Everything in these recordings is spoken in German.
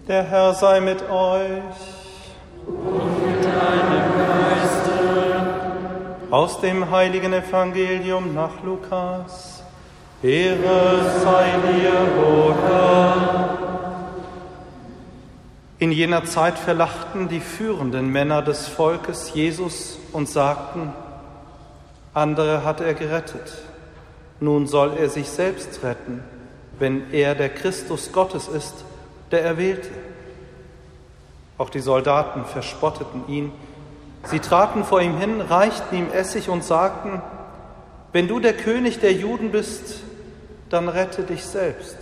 Der Herr sei mit euch. Und mit deinem Geiste. Aus dem heiligen Evangelium nach Lukas. Ehre sei dir, o Herr. In jener Zeit verlachten die führenden Männer des Volkes Jesus und sagten: Andere hat er gerettet, nun soll er sich selbst retten, wenn er der Christus Gottes ist, der Erwählte. Auch die Soldaten verspotteten ihn. Sie traten vor ihm hin, reichten ihm Essig und sagten: Wenn du der König der Juden bist, dann rette dich selbst.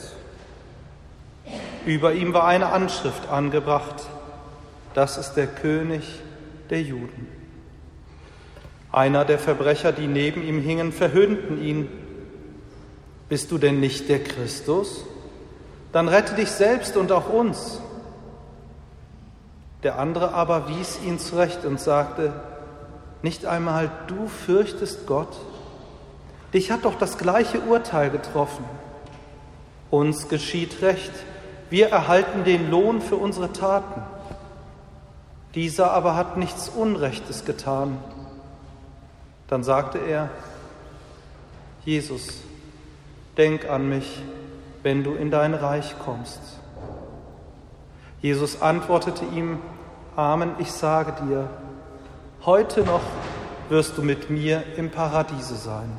Über ihm war eine Anschrift angebracht: Das ist der König der Juden. Einer der Verbrecher, die neben ihm hingen, verhöhnten ihn: Bist du denn nicht der Christus? Dann rette dich selbst und auch uns. Der andere aber wies ihn zurecht und sagte: Nicht einmal du fürchtest Gott? Dich hat doch das gleiche Urteil getroffen. Uns geschieht Recht, wir erhalten den Lohn für unsere Taten. Dieser aber hat nichts Unrechtes getan. Dann sagte er: Jesus, denk an mich, wenn du in dein Reich kommst. Jesus antwortete ihm: Amen, ich sage dir, heute noch wirst du mit mir im Paradiese sein.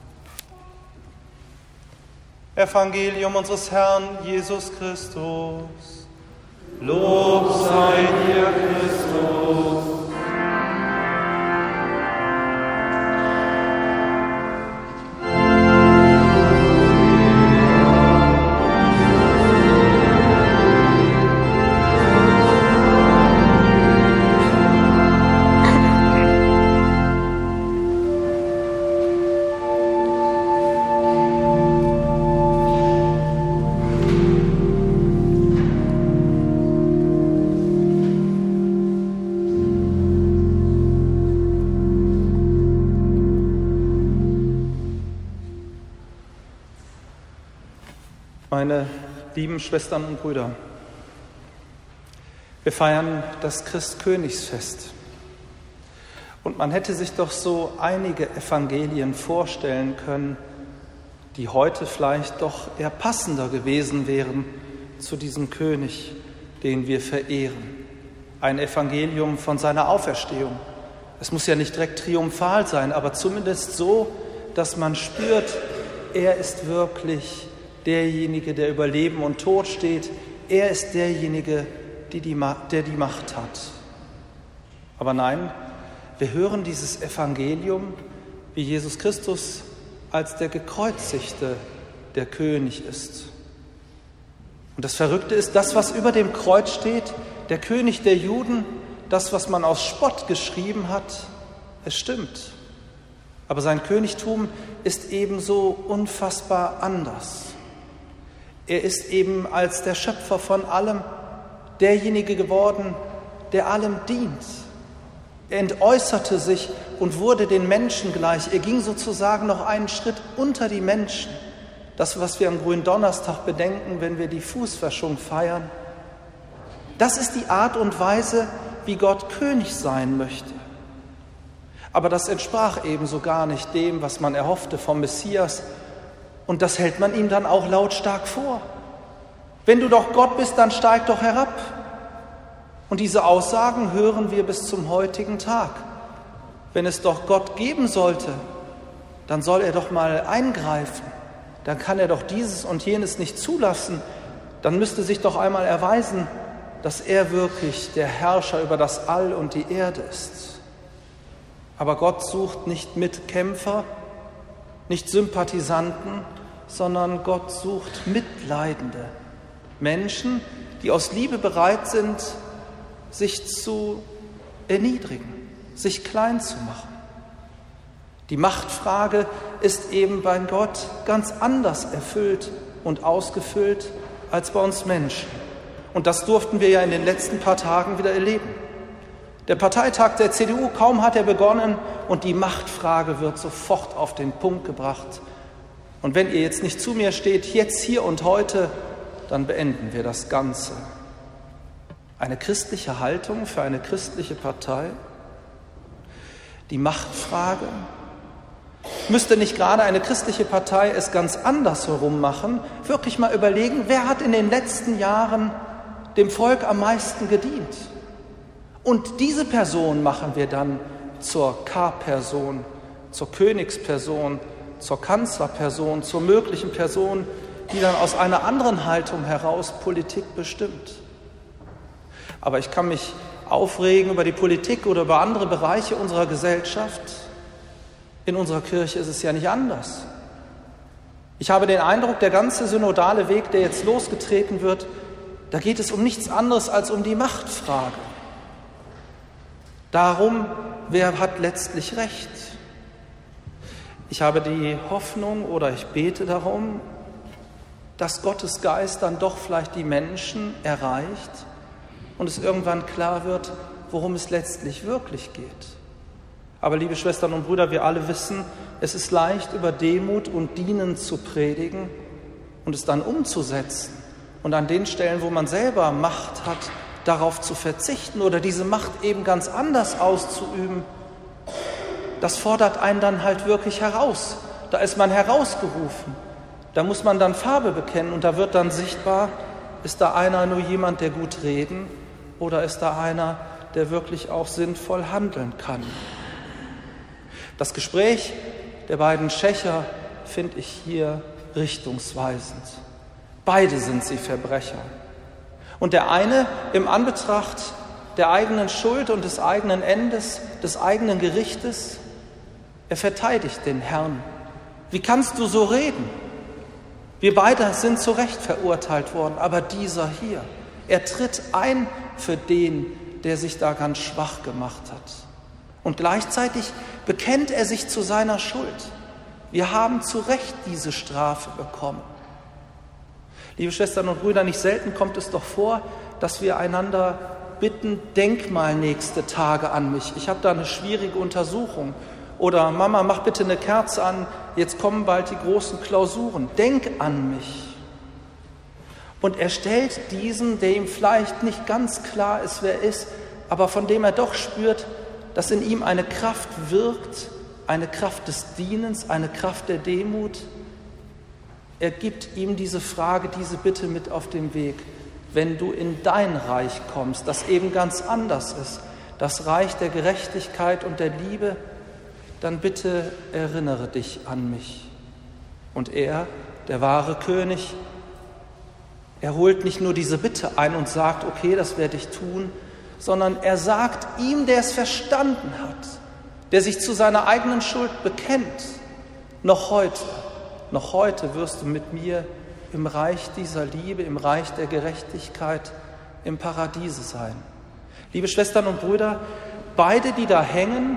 Evangelium unseres Herrn Jesus Christus. Lob sei dir, Christus. Meine lieben Schwestern und Brüder, wir feiern das Christkönigsfest. Und man hätte sich doch so einige Evangelien vorstellen können, die heute vielleicht doch eher passender gewesen wären zu diesem König, den wir verehren. Ein Evangelium von seiner Auferstehung. Es muss ja nicht direkt triumphal sein, aber zumindest so, dass man spürt, er ist wirklich derjenige, der über Leben und Tod steht. Er ist derjenige, der die Macht hat. Aber nein, wir hören dieses Evangelium, wie Jesus Christus als der Gekreuzigte der König ist. Und das Verrückte ist, das, was über dem Kreuz steht, der König der Juden, das, was man aus Spott geschrieben hat, es stimmt. Aber sein Königtum ist ebenso unfassbar anders. Er ist eben als der Schöpfer von allem derjenige geworden, der allem dient. Er entäußerte sich und wurde den Menschen gleich. Er ging sozusagen noch einen Schritt unter die Menschen. Das, was wir am Gründonnerstag bedenken, wenn wir die Fußwaschung feiern. Das ist die Art und Weise, wie Gott König sein möchte. Aber das entsprach ebenso gar nicht dem, was man erhoffte vom Messias. Und das hält man ihm dann auch lautstark vor. Wenn du doch Gott bist, dann steig doch herab. Und diese Aussagen hören wir bis zum heutigen Tag. Wenn es doch Gott geben sollte, dann soll er doch mal eingreifen. Dann kann er doch dieses und jenes nicht zulassen. Dann müsste sich doch einmal erweisen, dass er wirklich der Herrscher über das All und die Erde ist. Aber Gott sucht nicht Mitkämpfer, nicht Sympathisanten, sondern Gott sucht Mitleidende. Menschen, die aus Liebe bereit sind, sich zu erniedrigen, sich klein zu machen. Die Machtfrage ist eben bei Gott ganz anders erfüllt und ausgefüllt als bei uns Menschen. Und das durften wir ja in den letzten paar Tagen wieder erleben. Der Parteitag der CDU, kaum hat er begonnen und die Machtfrage wird sofort auf den Punkt gebracht. Und wenn ihr jetzt nicht zu mir steht, jetzt, hier und heute, dann beenden wir das Ganze. eine christliche Haltung für eine christliche Partei? Die Machtfrage? Müsste nicht gerade eine christliche Partei es ganz andersherum machen? Wirklich mal überlegen, wer hat in den letzten Jahren dem Volk am meisten gedient? Und diese Person machen wir dann zur K-Person, zur Königsperson, zur Kanzlerperson, zur möglichen Person, die dann aus einer anderen Haltung heraus Politik bestimmt. Aber ich kann mich aufregen über die Politik oder über andere Bereiche unserer Gesellschaft. In unserer Kirche ist es ja nicht anders. Ich habe den Eindruck, der ganze synodale Weg, der jetzt losgetreten wird, da geht es um nichts anderes als um die Machtfrage. Darum, wer hat letztlich Recht? Ich habe die Hoffnung oder ich bete darum, dass Gottes Geist dann doch vielleicht die Menschen erreicht und es irgendwann klar wird, worum es letztlich wirklich geht. Aber liebe Schwestern und Brüder, wir alle wissen, es ist leicht, über Demut und Dienen zu predigen und es dann umzusetzen und an den Stellen, wo man selber Macht hat, darauf zu verzichten oder diese Macht eben ganz anders auszuüben. Das fordert einen dann halt wirklich heraus. Da ist man herausgerufen. Da muss man dann Farbe bekennen und da wird dann sichtbar, ist da einer nur jemand, der gut reden oder ist da einer, der wirklich auch sinnvoll handeln kann. Das Gespräch der beiden Schächer finde ich hier richtungsweisend. Beide sind sie Verbrecher. Und der eine im Anbetracht der eigenen Schuld und des eigenen Endes, des eigenen Gerichtes, er verteidigt den Herrn. Wie kannst du so reden? Wir beide sind zu Recht verurteilt worden, aber dieser hier, er tritt ein für den, der sich da ganz schwach gemacht hat. Und gleichzeitig bekennt er sich zu seiner Schuld. Wir haben zu Recht diese Strafe bekommen. Liebe Schwestern und Brüder, nicht selten kommt es doch vor, dass wir einander bitten, denk mal nächste Tage an mich. Ich habe da eine schwierige Untersuchung. Oder Mama, mach bitte eine Kerze an, jetzt kommen bald die großen Klausuren. Denk an mich. Und er stellt diesen, der ihm vielleicht nicht ganz klar ist, wer er ist, aber von dem er doch spürt, dass in ihm eine Kraft wirkt, eine Kraft des Dienens, eine Kraft der Demut. Er gibt ihm diese Frage, diese Bitte mit auf den Weg. Wenn du in dein Reich kommst, das eben ganz anders ist, das Reich der Gerechtigkeit und der Liebe, dann bitte erinnere dich an mich. Und er, der wahre König, er holt nicht nur diese Bitte ein und sagt, okay, das werde ich tun, sondern er sagt ihm, der es verstanden hat, der sich zu seiner eigenen Schuld bekennt, noch heute wirst du mit mir im Reich dieser Liebe, im Reich der Gerechtigkeit, im Paradiese sein. Liebe Schwestern und Brüder, beide, die da hängen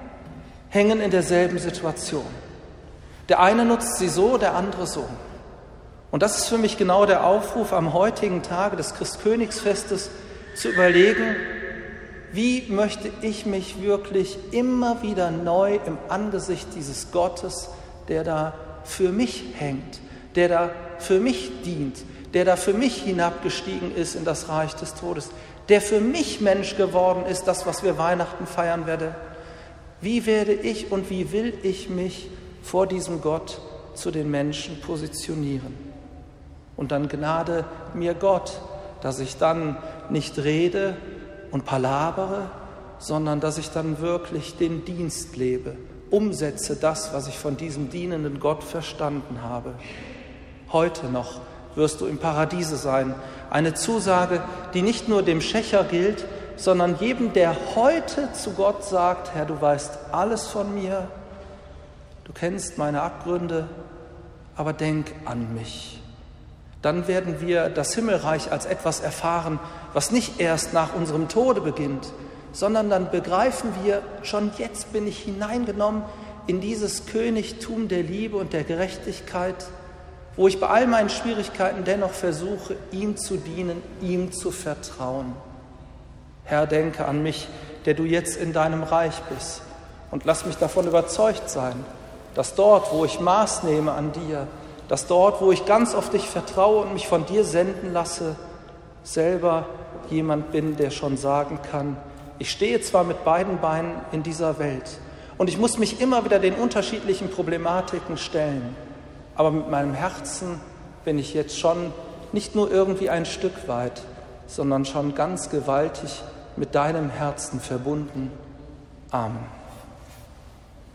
in derselben Situation. Der eine nutzt sie so, der andere so. Und das ist für mich genau der Aufruf am heutigen Tage des Christkönigsfestes, zu überlegen, wie möchte ich mich wirklich immer wieder neu im Angesicht dieses Gottes, der da für mich hängt, der da für mich dient, der da für mich hinabgestiegen ist in das Reich des Todes, der für mich Mensch geworden ist, das, was wir Weihnachten feiern werden. Wie werde ich und wie will ich mich vor diesem Gott zu den Menschen positionieren? Und dann gnade mir Gott, dass ich dann nicht rede und palabere, sondern dass ich dann wirklich den Dienst lebe, umsetze das, was ich von diesem dienenden Gott verstanden habe. Heute noch wirst du im Paradiese sein. Eine Zusage, die nicht nur dem Schächer gilt, sondern jedem, der heute zu Gott sagt, Herr, du weißt alles von mir, du kennst meine Abgründe, aber denk an mich. Dann werden wir das Himmelreich als etwas erfahren, was nicht erst nach unserem Tode beginnt, sondern dann begreifen wir, schon jetzt bin ich hineingenommen in dieses Königtum der Liebe und der Gerechtigkeit, wo ich bei all meinen Schwierigkeiten dennoch versuche, ihm zu dienen, ihm zu vertrauen. Herr, denke an mich, der du jetzt in deinem Reich bist, und lass mich davon überzeugt sein, dass dort, wo ich Maß nehme an dir, dass dort, wo ich ganz auf dich vertraue und mich von dir senden lasse, selber jemand bin, der schon sagen kann, ich stehe zwar mit beiden Beinen in dieser Welt und ich muss mich immer wieder den unterschiedlichen Problematiken stellen, aber mit meinem Herzen bin ich jetzt schon nicht nur irgendwie ein Stück weit, sondern schon ganz gewaltig mit deinem Herzen verbunden. Amen.